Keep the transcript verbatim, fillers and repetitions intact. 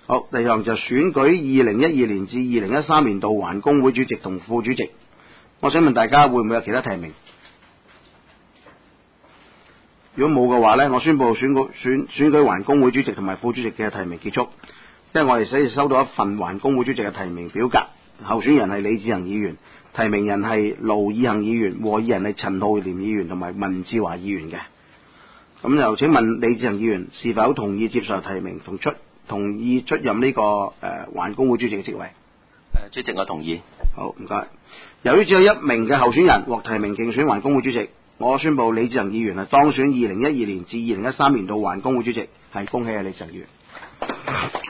好，第二項就選舉二零一二年至二零一三年度環工會主席同副主席。我想問大家會唔會有其他提名？如果冇嘅話呢，我宣布選舉選選舉環工會主席同埋副主席嘅提名結束。因為我哋先收到一份環工會主席嘅提名表格，候選人係李志恒議員，提名人係盧以恒議員，和議人係陳浩濂議員同埋文志華議員嘅。咁就請問李志恒議員是否同意接受提名同出同意出任呢、這個誒環工會主席嘅職位？ 誒，主席我同意。 好，唔該。由於只有一名嘅候選人獲提名競選環工會主席，我宣布李志恒議員係當選二零一二年至二零一三年度環工會主席，係恭喜啊李志恒議員。